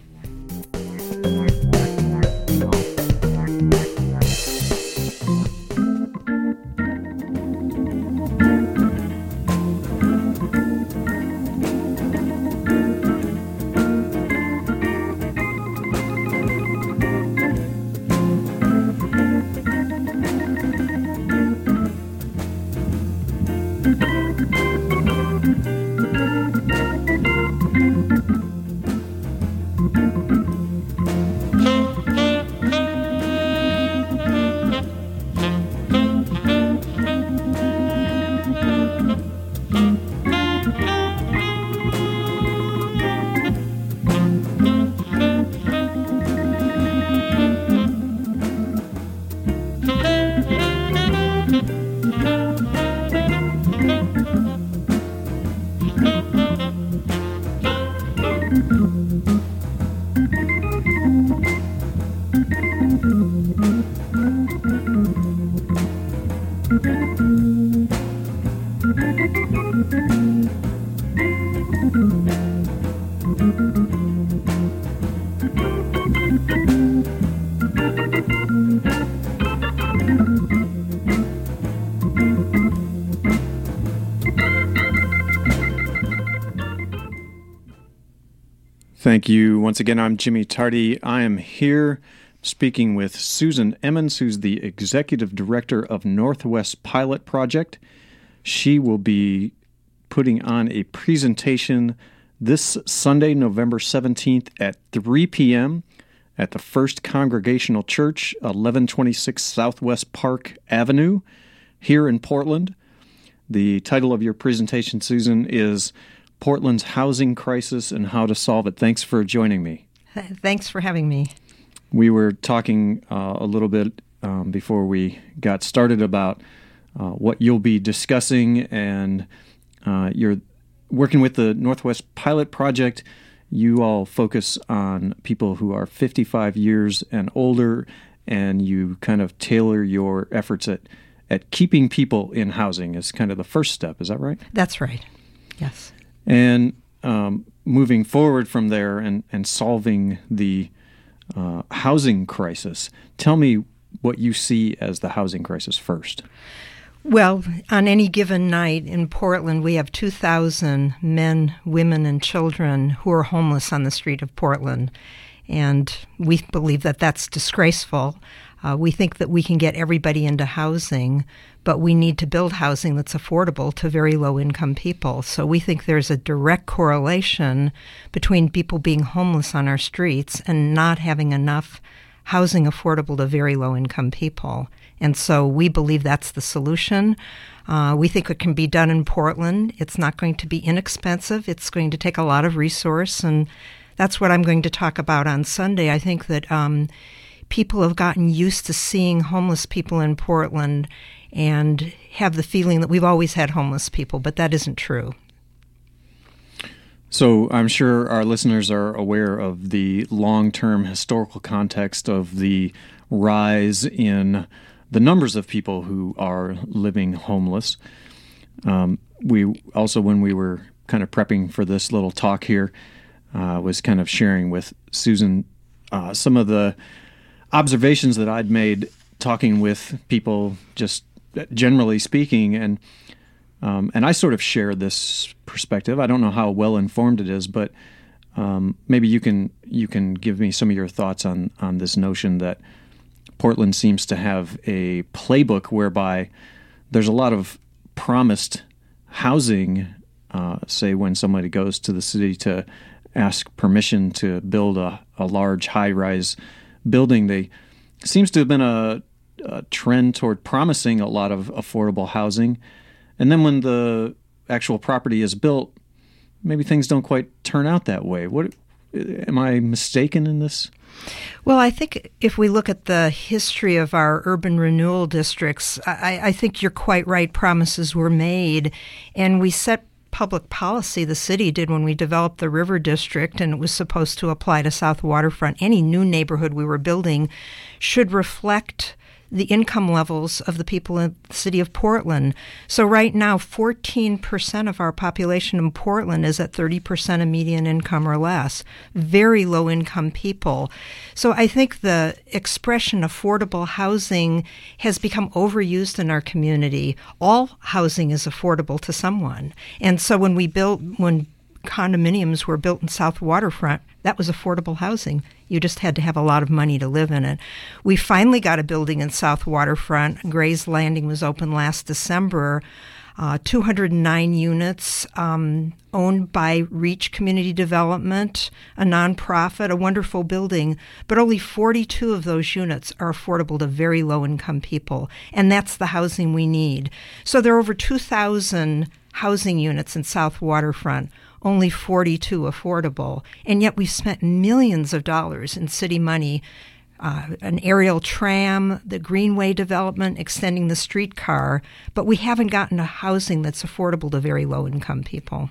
Thank you. Once again, I'm Jimmy Tardy. I am here speaking with Susan Emmons, who's the Executive Director of Northwest Pilot Project. She will be putting on a presentation this Sunday, November seventeenth at three p.m. at the First Congregational Church, eleven twenty-six Southwest Park Avenue, here in Portland. The title of your presentation, Susan, is Portland's Housing Crisis and How to Solve It. Thanks for joining me. Thanks for having me. We were talking uh, a little bit um, before we got started about uh, what you'll be discussing, and uh, you're working with the Northwest Pilot Project, you all focus on people who are fifty-five years and older, and you kind of tailor your efforts at, at keeping people in housing as kind of the first step. Is that right? That's right. Yes. And um, moving forward from there and, and solving the uh, housing crisis, tell me what you see as the housing crisis first. Well, on any given night in Portland, we have two thousand men, women, and children who are homeless on the street of Portland. And we believe that that's disgraceful. Uh, we think that we can get everybody into housing, but we need to build housing that's affordable to very low-income people. So we think there's a direct correlation between people being homeless on our streets and not having enough housing affordable to very low-income people. And so we believe that's the solution. Uh, we think it can be done in Portland. It's not going to be inexpensive. It's going to take a lot of resource, and that's what I'm going to talk about on Sunday. I think that um, people have gotten used to seeing homeless people in Portland and have the feeling that we've always had homeless people, but that isn't true. So I'm sure our listeners are aware of the long-term historical context of the rise in the numbers of people who are living homeless. Um, we also, when we were kind of prepping for this little talk here, uh, was kind of sharing with Susan uh, some of the observations that I'd made talking with people, just generally speaking, and um, and I sort of share this perspective. I don't know how well informed it is, but um, maybe you can you can give me some of your thoughts on on this notion that Portland seems to have a playbook whereby there's a lot of promised housing, uh, say when somebody goes to the city to ask permission to build a, a large high-rise building. They seems to have been a, a trend toward promising a lot of affordable housing. And then when the actual property is built, maybe things don't quite turn out that way. What am I mistaken in this? Well, I think if we look at the history of our urban renewal districts, I, I think you're quite right. Promises were made, and we set public policy. The city did when we developed the River District, and it was supposed to apply to South Waterfront. Any new neighborhood we were building should reflect the income levels of the people in the city of Portland. So right now, fourteen percent of our population in Portland is at thirty percent of median income or less. Very low-income people. So I think the expression affordable housing has become overused in our community. All housing is affordable to someone. And so when we built, when condominiums were built in South Waterfront, that was affordable housing. You just had to have a lot of money to live in it. We finally got a building in South Waterfront. Gray's Landing was open last December. Uh, two hundred nine units um, owned by Reach Community Development, a nonprofit, a wonderful building. But only forty-two of those units are affordable to very low-income people. And that's the housing we need. So there are over two thousand housing units in South Waterfront, only forty-two affordable. And yet we've spent millions of dollars in city money, uh, an aerial tram, the Greenway development, extending the streetcar, but we haven't gotten a housing that's affordable to very low-income people.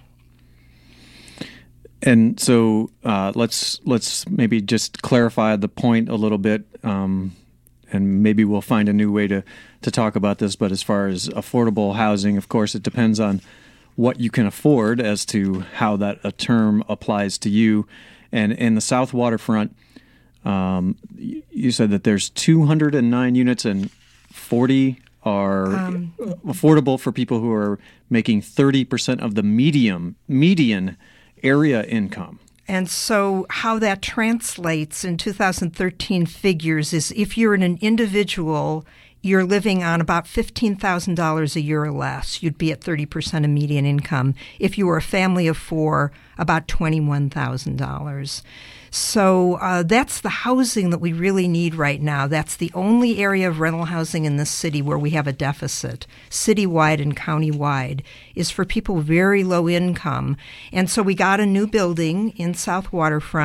And so uh, let's let's maybe just clarify the point a little bit, um, and maybe we'll find a new way to, to talk about this. But as far as affordable housing, of course, it depends on what you can afford as to how that a term applies to you. And in the South Waterfront, um, you said that there's two hundred nine units and forty are um, affordable for people who are making thirty percent of the medium, median area income. And so how that translates in two thousand thirteen figures is if you're an individual, you're living on about fifteen thousand dollars a year or less, you'd be at thirty percent of median income. If you were a family of four, about twenty-one thousand dollars. So uh, that's the housing that we really need right now. That's the only area of rental housing in this city where we have a deficit, citywide and countywide, is for people very low income. And so we got a new building in South Waterfront,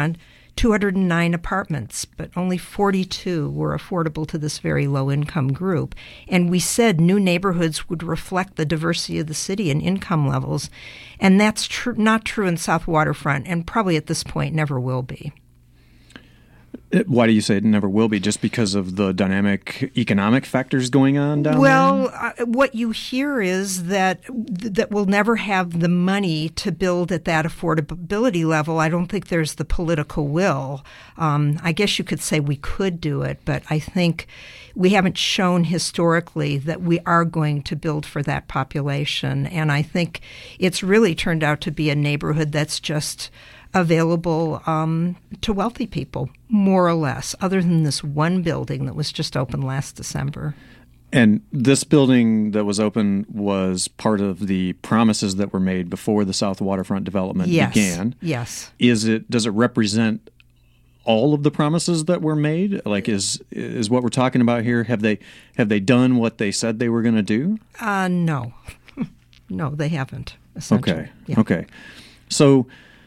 two hundred nine apartments, but only forty-two were affordable to this very low-income group. And we said new neighborhoods would reflect the diversity of the city and income levels. And that's tr- not true in South Waterfront, and probably at this point never will be. Why do you say it never will be? Just because of the dynamic economic factors going on down well, there? Well, uh, what you hear is that that we'll never have the money to build at that affordability level. I don't think there's the political will. Um, I guess you could say we could do it, but I think we haven't shown historically that we are going to build for that population. And I think it's really turned out to be a neighborhood that's just available um, to wealthy people, more or less, other than this one building that was just opened last December. And this building that was open was part of the promises that were made before the South Waterfront development yes. began. Yes. Is it? Does it represent all of the promises that were made? Like, is is what we're talking about here? Have they have they done what they said they were going to do? Uh, no, no, they haven't. Essentially. Okay. Yeah. Okay. So.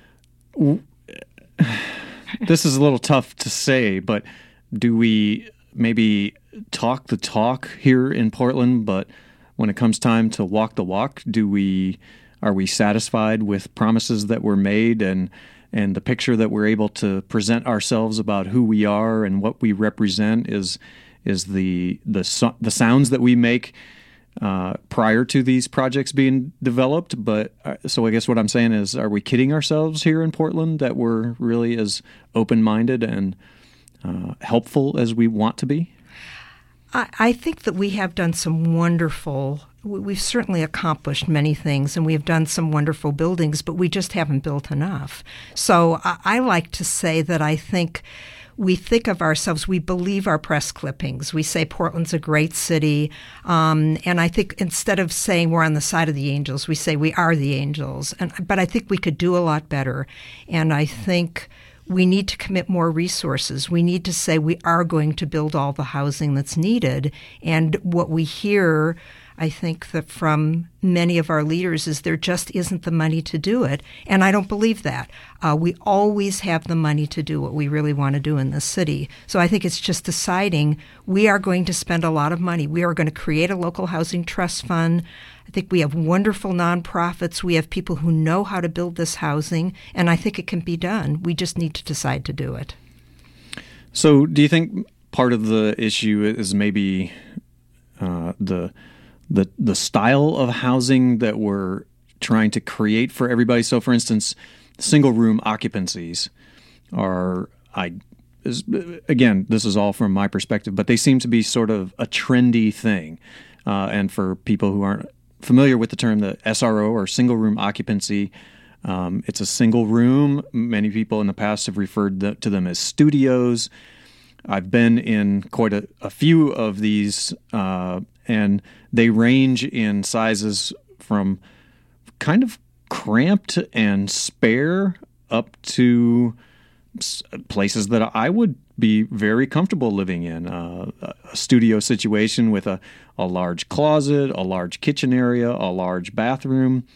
This is a little tough to say, but do we maybe talk the talk here in Portland, but when it comes time to walk the walk, do we are we satisfied with promises that were made and and the picture that we're able to present ourselves about who we are and what we represent is is the the so, the sounds that we make Uh, prior to these projects being developed. But uh, so I guess what I'm saying is, are we kidding ourselves here in Portland that we're really as open-minded and uh, helpful as we want to be? I, I think that we have done some wonderful, we've certainly accomplished many things, and we have done some wonderful buildings, but we just haven't built enough. So I, I like to say that I think we think of ourselves, we believe our press clippings. We say Portland's a great city. Um, and I think instead of saying we're on the side of the angels, we say we are the angels. And, but I think we could do a lot better. And I think we need to commit more resources. We need to say we are going to build all the housing that's needed. And what we hear, I think, that from many of our leaders is there just isn't the money to do it. And I don't believe that. Uh, we always have the money to do what we really want to do in this city. So I think it's just deciding we are going to spend a lot of money. We are going to create a local housing trust fund. I think we have wonderful nonprofits. We have people who know how to build this housing, and I think it can be done. We just need to decide to do it. So do you think part of the issue is maybe uh, the the the style of housing that we're trying to create for everybody? So, for instance, single room occupancies are, I is, again, this is all from my perspective, but they seem to be sort of a trendy thing. Uh, and for people who aren't familiar with the term, the S R O, or single room occupancy, um, it's a single room. Many people in the past have referred the, to them as studios. I've been in quite a, a few of these, uh, and they range in sizes from kind of cramped and spare up to places that I would be very comfortable living in. Uh, a studio situation with a, a large closet, a large kitchen area, a large bathroom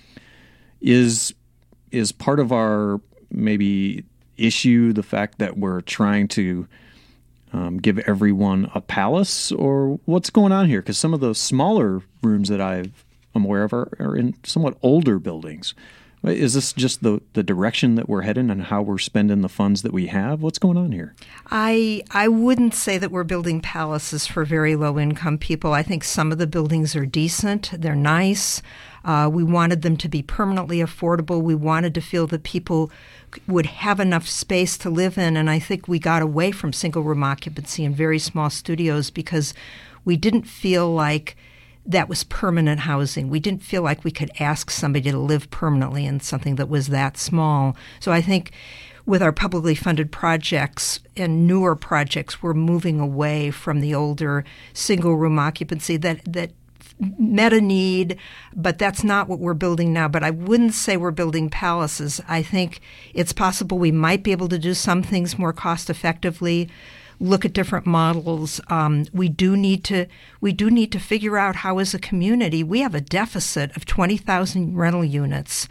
is is part of our maybe issue, the fact that we're trying to um, give everyone a palace, or what's going on here? Because some of those smaller rooms that I've, I'm aware of are, are in somewhat older buildings. Is this just the, the direction that we're heading and how we're spending the funds that we have? What's going on here? I I wouldn't say that we're building palaces for very low-income people. I think some of the buildings are decent. They're nice. Uh, we wanted them to be permanently affordable. We wanted to feel that people would have enough space to live in. And I think we got away from single-room occupancy in very small studios because we didn't feel like that was permanent housing. We didn't feel like we could ask somebody to live permanently in something that was that small. So I think with our publicly funded projects and newer projects, we're moving away from the older single-room occupancy that, that met a need, but that's not what we're building now. But I wouldn't say we're building palaces. I think it's possible we might be able to do some things more cost-effectively, look at different models. Um, we do need to we do need to figure out how, as a community, we have a deficit of twenty thousand rental units.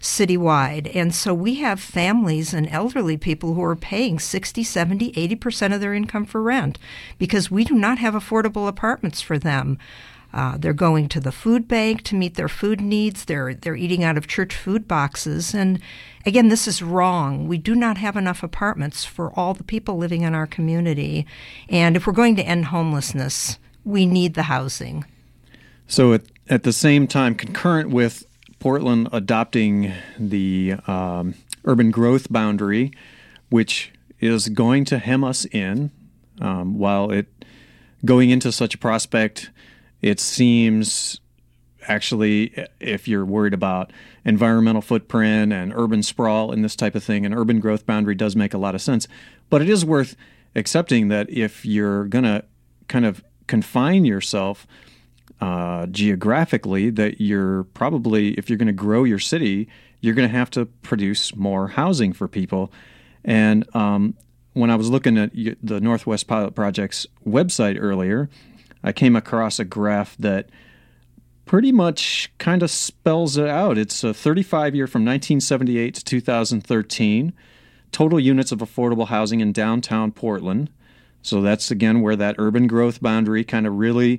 citywide. And so we have families and elderly people who are paying sixty, seventy, eighty percent of their income for rent because we do not have affordable apartments for them. Uh, they're going to the food bank to meet their food needs. They're they're eating out of church food boxes. And again, this is wrong. We do not have enough apartments for all the people living in our community. And if we're going to end homelessness, we need the housing. So at, at the same time, concurrent with Portland adopting the um, urban growth boundary, which is going to hem us in, um, while it going into such a prospect, it seems actually, if you're worried about environmental footprint and urban sprawl and this type of thing, an urban growth boundary does make a lot of sense. But it is worth accepting that if you're going to kind of confine yourself uh, geographically, that you're probably, if you're going to grow your city, you're going to have to produce more housing for people. And um, when I was looking at the Northwest Pilot Project's website earlier, I came across a graph that pretty much kind of spells it out. It's a thirty-five year from nineteen seventy-eight to two thousand thirteen, total units of affordable housing in downtown Portland. So that's, again, where that urban growth boundary kind of really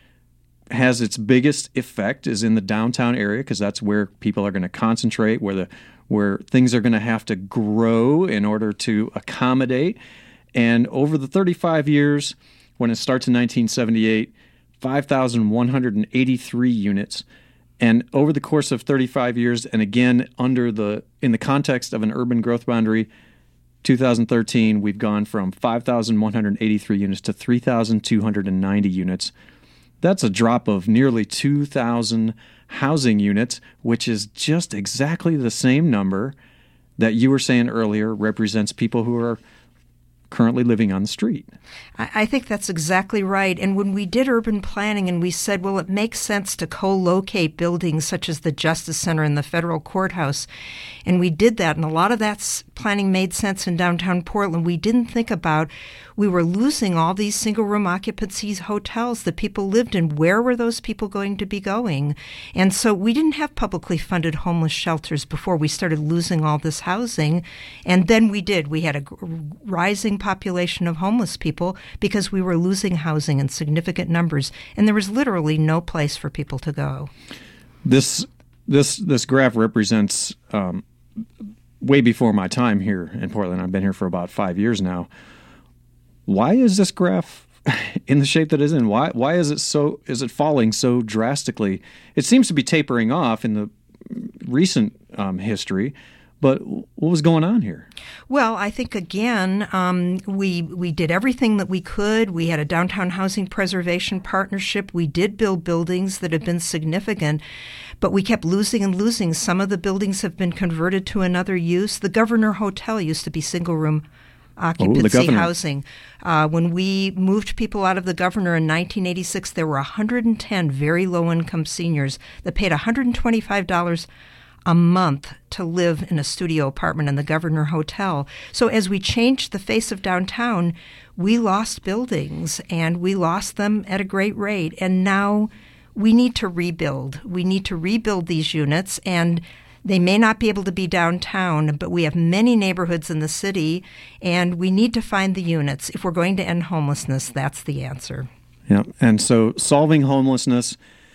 has its biggest effect is in the downtown area, because that's where people are going to concentrate, where the where things are going to have to grow in order to accommodate. And over the thirty-five years, when it starts in nineteen seventy-eight, five thousand one hundred eighty-three units. And over the course of thirty-five years, and again, under the in the context of an urban growth boundary, two thousand thirteen, we've gone from five thousand one hundred eighty-three units to three thousand two hundred ninety units. That's a drop of nearly two thousand housing units, which is just exactly the same number that you were saying earlier represents people who are currently living on the street. I think that's exactly right. And when we did urban planning and we said, well, it makes sense to co-locate buildings such as the Justice Center and the federal courthouse, and we did that, and a lot of that planning made sense in downtown Portland. We didn't think about we were losing all these single-room occupancy hotels that people lived in. Where were those people going to be going? And so we didn't have publicly funded homeless shelters before we started losing all this housing. And then we did. We had a rising population of homeless people because we were losing housing in significant numbers, and there was literally no place for people to go. This this this graph represents um, way before my time here in Portland. I've been here for about five years now. Why is this graph in the shape that it is in? Why why is it so is it falling so drastically? It seems to be tapering off in the recent um, history. But what was going on here? Well, I think, again, um, we we did everything that we could. We had a downtown housing preservation partnership. We did build buildings that have been significant, but we kept losing and losing. Some of the buildings have been converted to another use. The Governor Hotel used to be single-room occupancy oh, housing. Uh, when we moved people out of the Governor in nineteen eighty-six, there were one hundred ten very low-income seniors that paid one hundred twenty-five dollars a month to live in a studio apartment in the Governor Hotel. So as we changed the face of downtown, we lost buildings, and we lost them at a great rate. And now we need to rebuild. We need to rebuild these units, and they may not be able to be downtown, but we have many neighborhoods in the city, and we need to find the units. If we're going to end homelessness, that's the answer. Yeah, and so solving homelessness,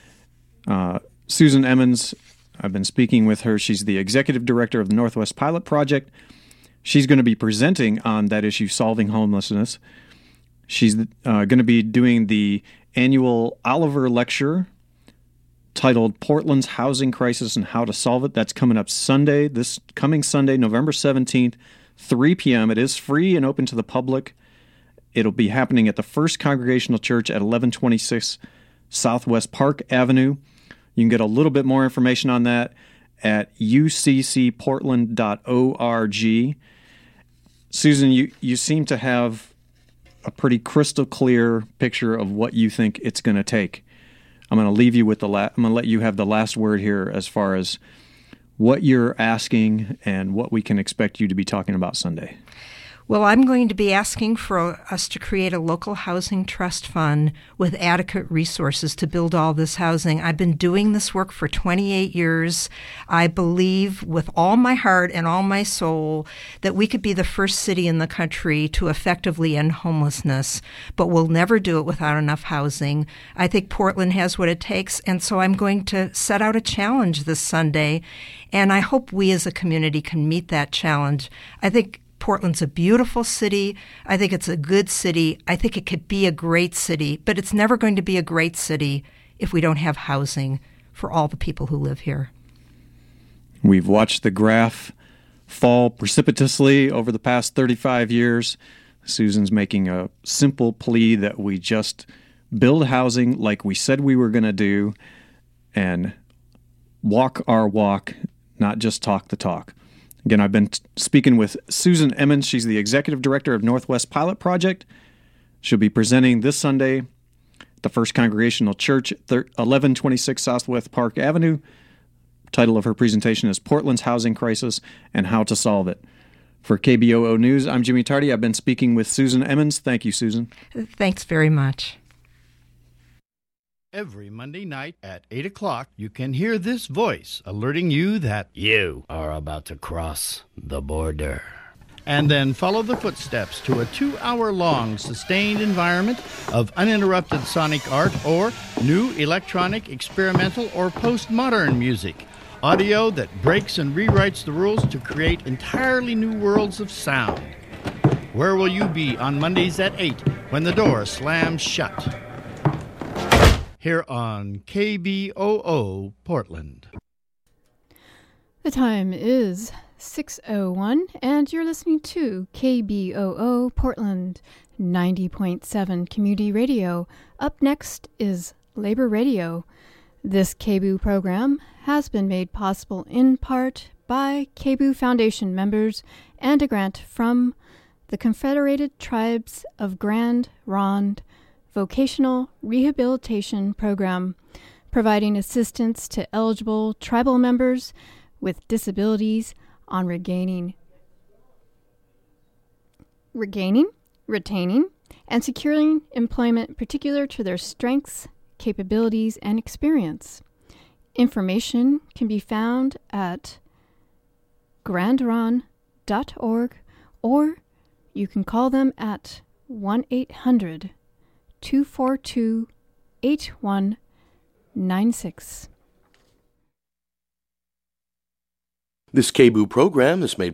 uh, Susan Emmons, I've been speaking with her. She's the executive director of the Northwest Pilot Project. She's going to be presenting on that issue, solving homelessness. She's uh, going to be doing the annual Oliver Lecture titled Portland's Housing Crisis and How to Solve It. That's coming up Sunday, this coming Sunday, November seventeenth, three p.m. It is free and open to the public. It'll be happening at the First Congregational Church at eleven twenty-six Southwest Park Avenue. You can get a little bit more information on that at u c c portland dot org. Susan, you, you seem to have a pretty crystal clear picture of what you think it's going to take. I'm going to leave you with the la- I'm going to let you have the last word here as far as what you're asking and what we can expect you to be talking about Sunday. Well, I'm going to be asking for us to create a local housing trust fund with adequate resources to build all this housing. I've been doing this work for twenty-eight years. I believe with all my heart and all my soul that we could be the first city in the country to effectively end homelessness, but we'll never do it without enough housing. I think Portland has what it takes, and so I'm going to set out a challenge this Sunday, and I hope we as a community can meet that challenge. I think Portland's a beautiful city. I think it's a good city. I think it could be a great city, but it's never going to be a great city if we don't have housing for all the people who live here. We've watched the graph fall precipitously over the past thirty-five years. Susan's making a simple plea that we just build housing like we said we were going to do and walk our walk, not just talk the talk. Again, I've been t- speaking with Susan Emmons. She's the executive director of Northwest Pilot Project. She'll be presenting this Sunday at the First Congregational Church, eleven twenty-six Southwest Park Avenue. Title of her presentation is Portland's Housing Crisis and How to Solve It. For K B O O News, I'm Jimmy Tardy. I've been speaking with Susan Emmons. Thank you, Susan. Thanks very much. Every Monday night at eight o'clock, you can hear this voice alerting you that you are about to cross the border. And then follow the footsteps to a two-hour-long sustained environment of uninterrupted sonic art or new electronic, experimental, or postmodern music. Audio that breaks and rewrites the rules to create entirely new worlds of sound. Where will you be on Mondays at eight when the door slams shut? Here on K B O O Portland. The time is six oh one, and you're listening to K B O O Portland, ninety point seven Community Radio. Up next is Labor Radio. This K B O O program has been made possible in part by K B O O Foundation members and a grant from the Confederated Tribes of Grand Ronde Vocational Rehabilitation Program, providing assistance to eligible tribal members with disabilities on regaining, regaining, retaining, and securing employment particular to their strengths, capabilities, and experience. Information can be found at grand ronde dot org, or you can call them at one eight hundred two four two eight one nine six. This K B O O program is made